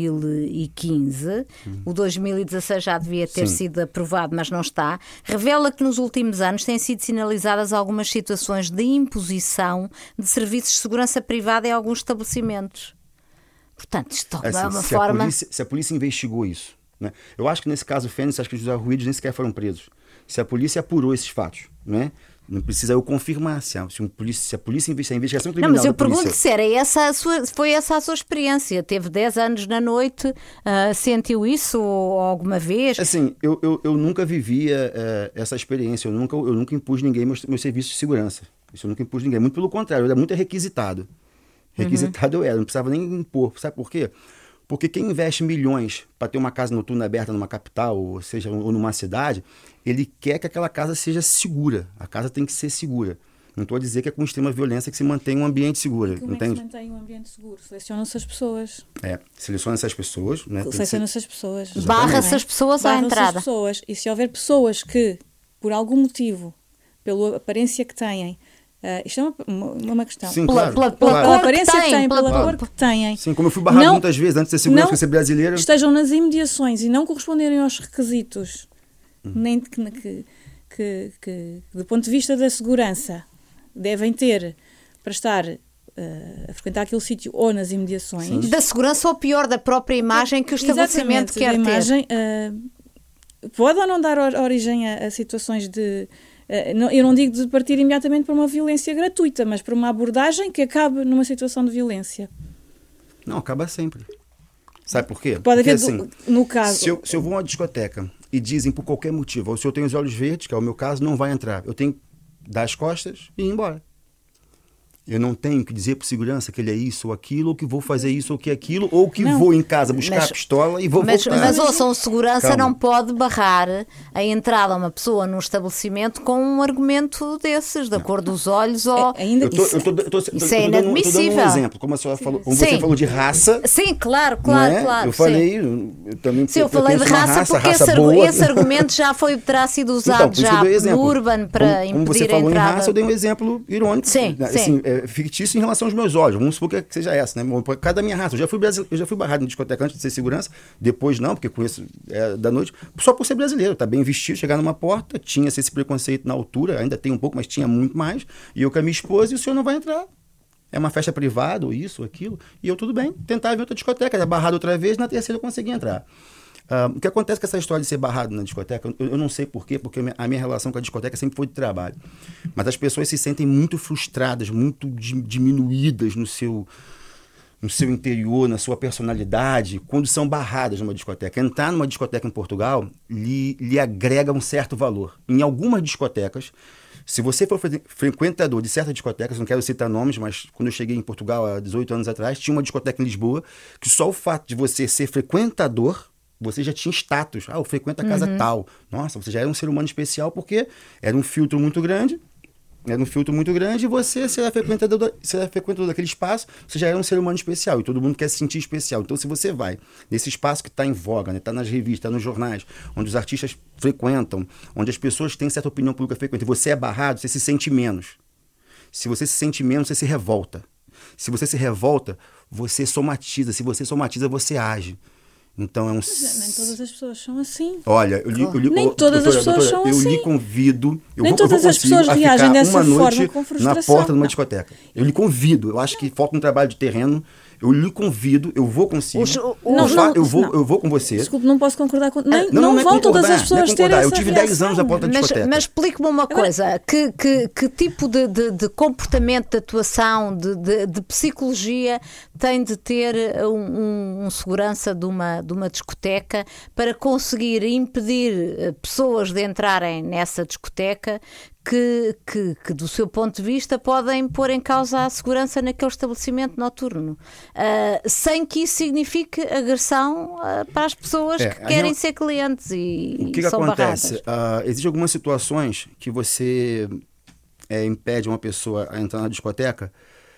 2015, o 2016 já devia ter sido aprovado, mas não está, revela que nos últimos anos têm sido sinalizadas algumas situações de imposição de serviços de segurança privada em alguns estabelecimentos. Portanto, isto é uma forma... Se a polícia investigou isso, né? Eu acho que nesse caso Fênix, acho que os José Ruídos nem sequer foram presos. Se a polícia apurou esses fatos, né? Não precisa eu confirmar se a polícia investigar a investigação criminal. Não, mas eu pergunto se foi essa a sua experiência. Teve 10 anos na noite, sentiu isso alguma vez? Assim, eu nunca vivia essa experiência. Eu nunca impus ninguém meu serviço de segurança. Isso eu nunca impus ninguém. Muito pelo contrário, eu era muito requisitado. Requisitado eu era, não precisava nem impor. Sabe por quê? Porque quem investe milhões para ter uma casa noturna aberta numa capital, ou seja, ou numa cidade, ele quer que aquela casa seja segura. A casa tem que ser segura. Não estou a dizer que é com extrema violência que se mantém um ambiente seguro. Como entende? É que se mantém um ambiente seguro? Seleciona-se as pessoas. Seleciona essas pessoas. Né? Seleciona-se as pessoas. Barra-se as pessoas à entrada. As pessoas. E se houver pessoas que, por algum motivo, pela aparência que têm, isto é uma questão. Sim, claro. Pela aparência que têm, pela cor que têm. Sim, como eu fui barrado muitas vezes antes de ser segurança, de ser brasileiro. Estejam nas imediações e não corresponderem aos requisitos, nem que do ponto de vista da segurança devem ter para estar a frequentar aquele sítio ou nas imediações. Sim. Da segurança ou pior, da própria imagem que o estabelecimento quer ter. Pode ou não dar origem a situações de... eu não digo de partir imediatamente para uma violência gratuita, mas para uma abordagem que acabe numa situação de violência. Não, acaba sempre. Sabe por quê? Pode Porque, haver, assim, no caso... Se eu vou a uma discoteca e dizem por qualquer motivo, ou se eu tenho os olhos verdes, que é o meu caso, não vai entrar. Eu tenho que dar as costas e ir embora. Eu não tenho que dizer pro segurança que ele é isso ou aquilo, ou que vou fazer isso ou que aquilo, ou que vou em casa buscar a pistola e vou voltar. Mas ouçam, o segurança não pode barrar a entrada a uma pessoa num estabelecimento com um argumento desses, da cor dos olhos, ou... Isso é inadmissível. Estou dando um exemplo, como você falou de raça. Sim, claro. Eu falei, eu também... Sim, eu falei de raça porque esse argumento já terá sido usado já no Urban para impedir a entrada. Como você falou em raça, eu dei um exemplo irônico. Sim. Fictício em relação aos meus olhos. Vamos supor que seja essa, né? Por causa da minha raça. Eu já fui barrado na discoteca antes de ser segurança, depois não, porque conheço da noite, só por ser brasileiro, tá bem vestido, chegar numa porta, tinha esse preconceito na altura, ainda tem um pouco, mas tinha muito mais, e eu com a minha esposa, e o senhor não vai entrar. É uma festa privada, ou isso, ou aquilo, e eu tudo bem, tentava ver outra discoteca, era barrado outra vez, na terceira eu consegui entrar. O que acontece com essa história de ser barrado na discoteca, eu não sei porquê, porque a minha relação com a discoteca sempre foi de trabalho. Mas as pessoas se sentem muito frustradas, muito diminuídas no seu interior, na sua personalidade, quando são barradas numa discoteca. Entrar numa discoteca em Portugal lhe agrega um certo valor. Em algumas discotecas, se você for frequentador de certas discotecas, não quero citar nomes, mas quando eu cheguei em Portugal há 18 anos atrás, tinha uma discoteca em Lisboa, que só o fato de você ser frequentador, você já tinha status. Eu frequento a casa tal. Nossa, você já era um ser humano especial, porque era um filtro muito grande, e você ser frequentador daquele espaço, você já era um ser humano especial, e todo mundo quer se sentir especial. Então, se você vai nesse espaço que está em voga, né, está nas revistas, está nos jornais, onde os artistas frequentam, onde as pessoas têm certa opinião pública frequente, e você é barrado, você se sente menos. Se você se sente menos, você se revolta. Se você se revolta, você somatiza. Se você somatiza, você age. Então nem todas as pessoas são assim. Olha, eu li nem todas as pessoas são assim. Eu lhe convido. Nem todas as pessoas reagem dessa forma com frustração. Na porta de uma discoteca. Eu lhe convido. Eu acho que falta um trabalho de terreno. Eu lhe convido, eu vou consigo. Eu vou com você. Desculpe, não posso concordar com... Não vão todas as pessoas ter essa Eu tive 10 anos à porta da discoteca. Mas explique-me uma coisa. Que tipo de comportamento, de atuação, de psicologia tem de ter um segurança de uma discoteca para conseguir impedir pessoas de entrarem nessa discoteca que do seu ponto de vista podem pôr em causa a segurança naquele estabelecimento noturno, sem que isso signifique agressão para as pessoas que querem ser clientes e são barradas. O que acontece? Existem algumas situações que você impede uma pessoa a entrar na discoteca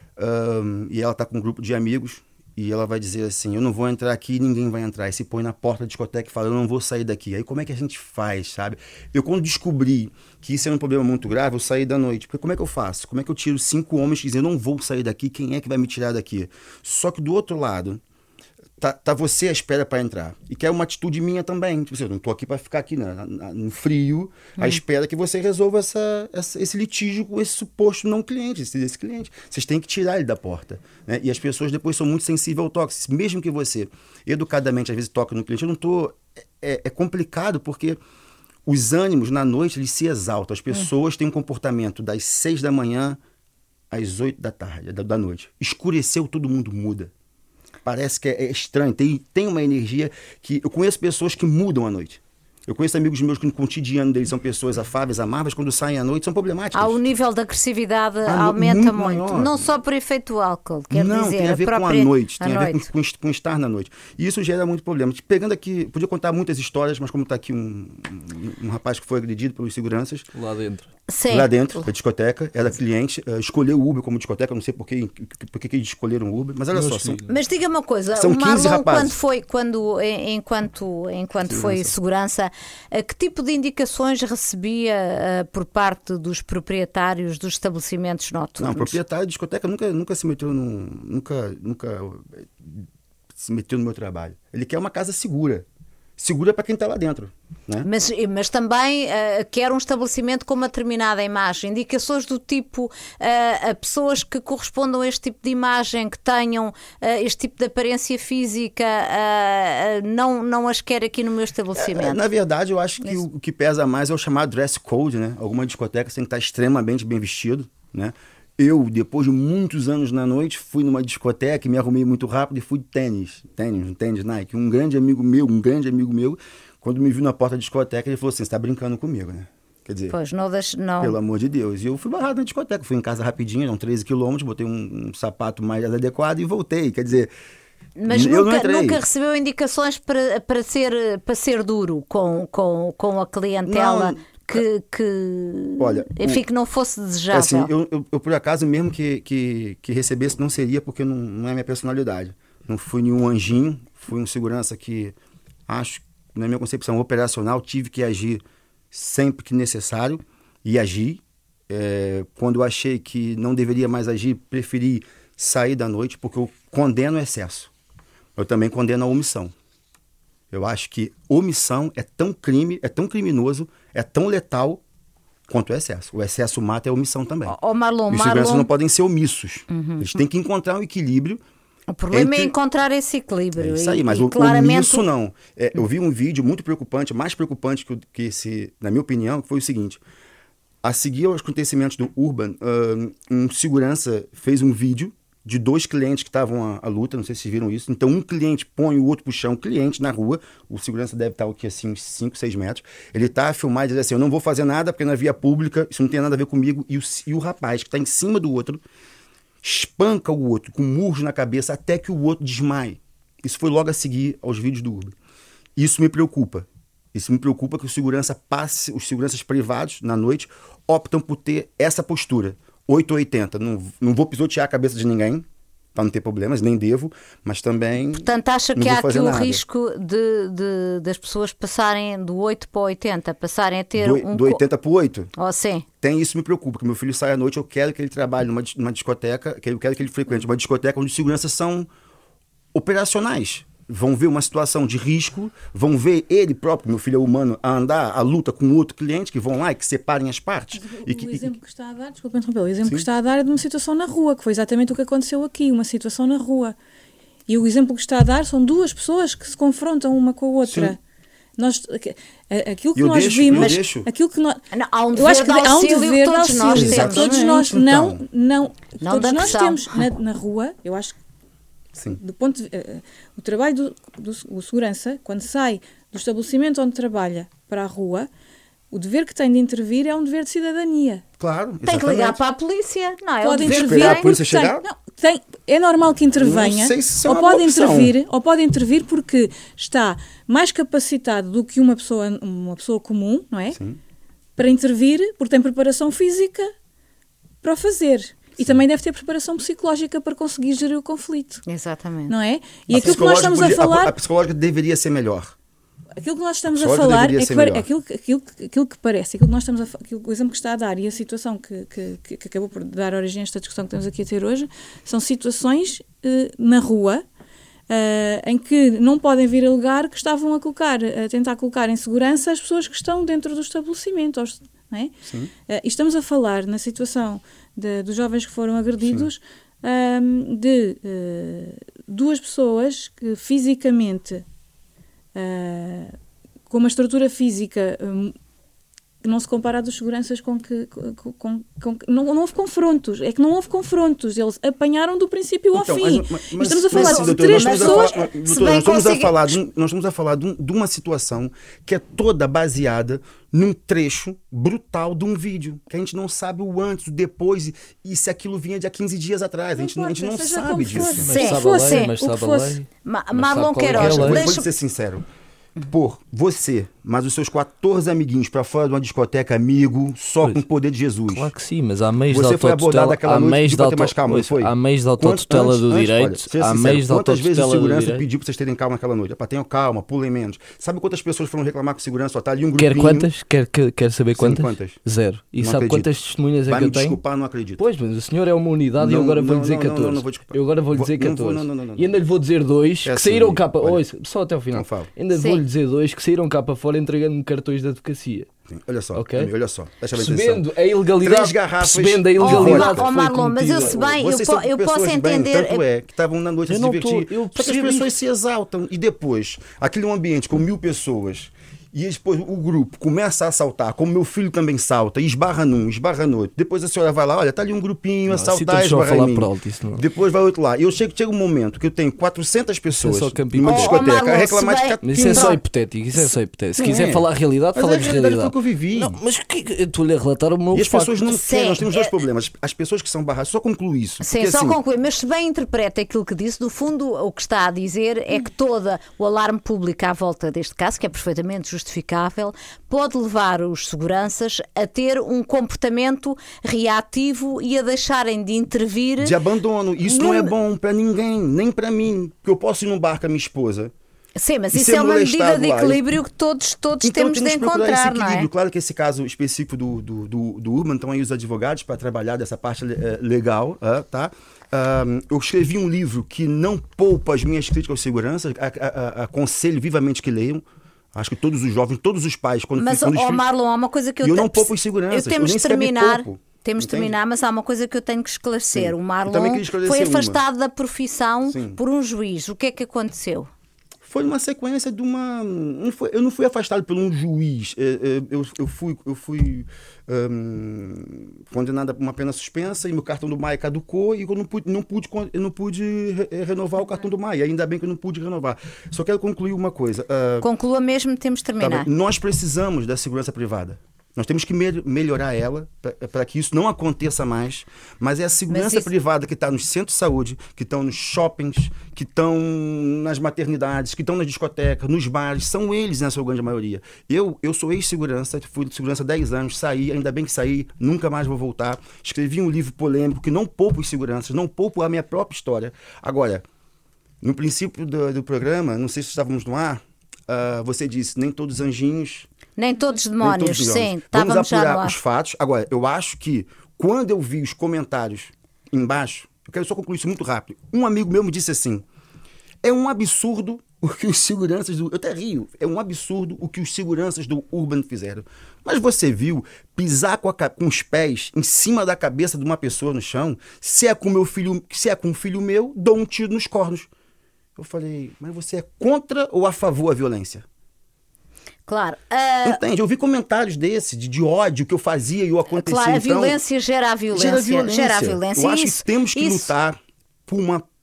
e ela está com um grupo de amigos e ela vai dizer assim, eu não vou entrar aqui, ninguém vai entrar. E se põe na porta da discoteca e fala, eu não vou sair daqui. Aí como é que a gente faz, sabe? Eu quando descobri que isso era um problema muito grave, eu saí da noite. Porque como é que eu faço? Como é que eu tiro 5 homens que dizem, eu não vou sair daqui, quem é que vai me tirar daqui? Só que do outro lado, tá você à espera para entrar. E que é uma atitude minha também. Tipo assim, eu não tô aqui para ficar aqui no frio, à espera que você resolva esse litígio com esse suposto não cliente, esse cliente. Vocês têm que tirar ele da porta. Né? E as pessoas depois são muito sensíveis ao toque. Mesmo que você, educadamente, às vezes toque no cliente, eu não tô... É complicado porque os ânimos na noite, eles se exaltam. As pessoas têm um comportamento das 6 da manhã às 8 da tarde, da noite. Escureceu, todo mundo muda. Parece que é estranho, tem uma energia que... Eu conheço pessoas que mudam à noite. Eu conheço amigos meus que no cotidiano deles são pessoas afáveis, amáveis, quando saem à noite são problemáticas. O nível de agressividade aumenta muito. Não só por efeito do álcool, quer dizer... Não, tem a ver com a noite, tem a ver com estar na noite. E isso gera muito problema. Pegando aqui, podia contar muitas histórias, mas como está aqui um rapaz que foi agredido pelos seguranças... Lá dentro. Sim. Lá dentro da discoteca, era cliente, escolheu o Uber como discoteca, não sei por que eles escolheram o Uber, mas olha só. Mas diga uma coisa, são o Marlon, rapazes. enquanto foi segurança, que tipo de indicações recebia por parte dos proprietários dos estabelecimentos noturnos? Não, o proprietário de discoteca nunca se meteu nunca se meteu no meu trabalho. Ele quer uma casa segura. Segura para quem está lá dentro. Né? Mas também quer um estabelecimento com uma determinada imagem. Indicações do tipo a pessoas que correspondam a este tipo de imagem, que tenham este tipo de aparência física, não as quer aqui no meu estabelecimento. Na verdade, eu acho que o que pesa mais é o chamado dress code. Né? Alguma discoteca tem que estar extremamente bem vestido. Né? Eu, depois de muitos anos na noite, fui numa discoteca e me arrumei muito rápido e fui de tênis Nike. Um grande amigo meu, quando me viu na porta da discoteca, ele falou assim, você está brincando comigo, né? Quer dizer, pois, não. Pelo amor de Deus. E eu fui barrado na discoteca. Fui em casa rapidinho, eram 13 quilômetros, botei um sapato mais adequado e voltei. Quer dizer, mas eu nunca recebeu indicações para ser duro com a clientela? Não. Olha, enfim, que não fosse desejável. Assim, eu por acaso, mesmo que recebesse, não seria, porque não é minha personalidade. Não fui nenhum anjinho, fui um segurança que, acho, na minha concepção operacional, tive que agir sempre que necessário, e agir. Quando eu achei que não deveria mais agir, preferi sair da noite, porque eu condeno o excesso. Eu também condeno a omissão. Eu acho que omissão é tão crime, é tão criminoso, é tão letal quanto o excesso. O excesso mata, é a omissão também. Os seguranças não podem ser omissos. Eles têm que encontrar um equilíbrio. O problema é encontrar esse equilíbrio. É isso aí, mas claramente... omisso não. Eu vi um vídeo muito preocupante, mais preocupante que esse, na minha opinião, que foi o seguinte. A seguir aos acontecimentos do Urban, um segurança fez um vídeo de 2 clientes que estavam à luta, não sei se vocês viram isso. Então, um cliente põe o outro pro chão, cliente na rua, o segurança deve estar aqui assim, uns 5, 6 metros. Ele tá a filmar e diz assim, eu não vou fazer nada porque na via pública, isso não tem nada a ver comigo. E o rapaz que está em cima do outro espanca o outro com murros na cabeça até que o outro desmaie. Isso foi logo a seguir aos vídeos do Urban. Isso me preocupa. Isso me preocupa que os seguranças privados, na noite, optam por ter essa postura. 8 ou 80. Não vou pisotear a cabeça de ninguém, para não ter problemas, nem devo, mas também. Portanto, acha que há aqui o risco das pessoas passarem do 8 para o 80, passarem a ter do 80 para o 8? Oh, sim. Isso me preocupa, porque meu filho sai à noite, eu quero que ele trabalhe numa discoteca, eu quero que ele frequente uma discoteca onde os seguranças são operacionais. Vão ver uma situação de risco, vão ver ele próprio, meu filho é humano, a andar a luta com outro cliente, que vão lá e que separem as partes. O exemplo que está a dar, desculpa interromper, o exemplo que está a dar é de uma situação na rua, que foi exatamente o que aconteceu aqui, uma situação na rua. E o exemplo que está a dar são 2 pessoas que se confrontam uma com a outra. Aquilo que nós vimos, aquilo que nós, eu acho que há um dever de auxílio. Todos nós todos nós temos na rua, eu acho que o trabalho do segurança, quando sai do estabelecimento onde trabalha para a rua, o dever que tem de intervir é um dever de cidadania. Claro, exatamente. Tem que ligar para a polícia, não é? Pode intervir, a polícia chegar? É normal que intervenha, ou pode intervir porque está mais capacitado do que uma pessoa comum, não é? Sim. Para intervir, porque tem preparação física para o fazer. E também deve ter preparação psicológica para conseguir gerir o conflito. Exatamente. Não é? E aquilo que nós estamos a falar... A psicológica deveria ser melhor. Aquilo que nós estamos a falar é aquilo que parece, aquilo que nós estamos o exemplo que está a dar e a situação que acabou por dar origem a esta discussão que estamos aqui a ter hoje, são situações na rua em que não podem vir alegar que estavam a tentar colocar em segurança as pessoas que estão dentro do estabelecimento. Não é? E estamos a falar na situação dos jovens que foram agredidos, de 2 pessoas que fisicamente, com uma estrutura física que não se compara a dos seguranças não houve confrontos. É que não houve confrontos. Eles apanharam do princípio ao fim. Mas estamos a falar de 3 pessoas... Nós estamos a falar de uma situação que é toda baseada num trecho brutal de um vídeo, que a gente não sabe o antes, o depois, e se aquilo vinha de há 15 dias atrás. A gente não sabe disso. Mas sabe a lei. Marlon Queiroz, vou ser sincero. Por você, mas os seus 14 amiguinhos para fora de uma discoteca, amigo, só com o poder de Jesus. Claro que sim, mas há meios de autotutela. Você foi abordado aquela noite para ter mais calma, não foi? Há meios de autotutela do direito. Há meios de autotutela do direito. Quantas vezes o segurança pediu para vocês terem calma naquela noite? Tenham calma, pulem menos. Sabe quantas pessoas foram reclamar com o segurança? Está ali um grupinho. Quer quantas? Quer saber quantas? Sim, quantas? 0. E não sabe acredito. Quantas testemunhas é que eu tenho? Vai me desculpar, não acredito. Pois, mas o senhor é uma unidade e eu agora vou dizer 14. Não vou desculpar. Eu agora vou dizer 14. E ainda lhe vou dizer 2 que saíram cá para... Só até o final. Ainda vou lhe dizer 2 que saíram cá para fora entregando-me cartões de advocacia. Sim. Olha só, okay? Amigo, olha só. Percebendo a ilegalidade. Percebendo a ilegalidade. Marlon, mas eu posso entender. Tanto é que estavam na noite a se divertir. Só que as pessoas se exaltam e depois, aquele um ambiente com 1000 pessoas e depois o grupo começa a assaltar, como meu filho também salta, e esbarra num, esbarra no outro. Depois a senhora vai lá, olha, tá ali um grupinho, assaltar, esbarra em mim. Depois vai outro lá. E eu chego um momento que eu tenho 400 pessoas numa discoteca a reclamar de catino. Isso é só hipotético, isso é só hipotético. Se quiser falar a realidade, falamos de realidade. Foi o que eu vivi. Não, mas eu estou-lhe a relatar o meu E as pessoas não Sim, querem, nós temos dois problemas. As pessoas que são barradas, só concluo isso. Sim, porque, só assim, concluir, mas se bem interpreta aquilo que disse, no fundo o que está a dizer é que todo o alarme público à volta deste caso, que é perfeitamente justificável, pode levar os seguranças a ter um comportamento reativo e a deixarem de intervir. De abandono. Isso não é bom para ninguém, nem para mim. Porque eu posso ir num bar com a minha esposa. Sim, mas isso é uma medida de equilíbrio que todos então, temos de encontrar, não é? Claro que esse caso específico do Urban, estão aí os advogados para trabalhar dessa parte legal, tá? Eu escrevi um livro que não poupa as minhas críticas aos seguranças, aconselho vivamente que leiam. Acho que todos os jovens, todos os pais... Marlon, há uma coisa que eu não poupo os seguranças, temos de terminar... Temos de terminar, mas há uma coisa que eu tenho que esclarecer. Sim. O Marlon foi afastado da profissão por um juiz. O que é que aconteceu? Foi uma sequência de uma... Eu não fui afastado por um juiz. Eu fui condenado a uma pena suspensa e meu cartão do Maia caducou e eu não pude renovar o cartão do Maia. Ainda bem que eu não pude renovar. Só quero concluir uma coisa. Conclua mesmo, temos de terminar. Nós precisamos da segurança privada. Nós temos que melhorar ela para que isso não aconteça mais. Mas é a segurança privada que está nos centros de saúde, que estão nos shoppings, que estão nas maternidades, que estão nas discotecas, nos bares. São eles, na sua grande maioria. Eu sou ex-segurança, fui de segurança há 10 anos, saí, ainda bem que saí, nunca mais vou voltar. Escrevi um livro polêmico que não poupa os seguranças, não poupa a minha própria história. Agora, no princípio do programa, não sei se estávamos no ar, você disse, nem todos anjinhos... Nem todos demónios, sim. Vamos apurar os fatos. Agora, eu acho que quando eu vi os comentários embaixo, eu quero só concluir isso muito rápido. Um amigo meu me disse assim, é um absurdo o que os seguranças do... Eu até rio. É um absurdo o que os seguranças do Urban fizeram. Mas você viu pisar com os pés em cima da cabeça de uma pessoa no chão? Se é com um filho meu, dou um tiro nos cornos. Eu falei, mas você é contra ou a favor da violência? Claro. Entende? Eu vi comentários de ódio que eu fazia e eu acontecia. Claro, a violência gera a violência. Gera a violência. Eu acho que temos que lutar por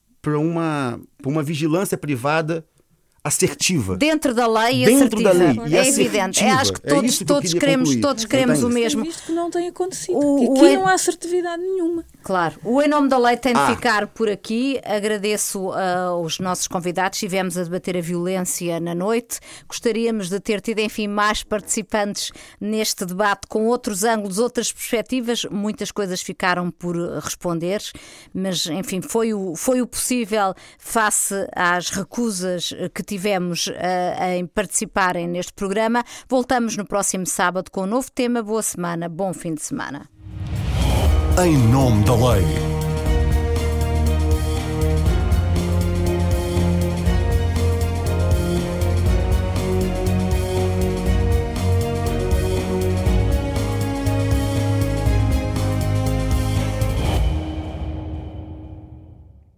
uma vigilância privada assertiva. Dentro da lei e assertiva. É evidente. Acho que todos queremos o mesmo. Visto que não tem acontecido. Aqui não há assertividade nenhuma. Claro. O Em Nome da Lei tem de ficar por aqui. Agradeço aos nossos convidados. Estivemos a debater a violência na noite. Gostaríamos de ter tido, enfim, mais participantes neste debate com outros ângulos, outras perspectivas. Muitas coisas ficaram por responder, mas, enfim, foi o possível face às recusas que tivemos em participarem neste programa. Voltamos no próximo sábado com um novo tema. Boa semana, bom fim de semana. Em Nome da Lei.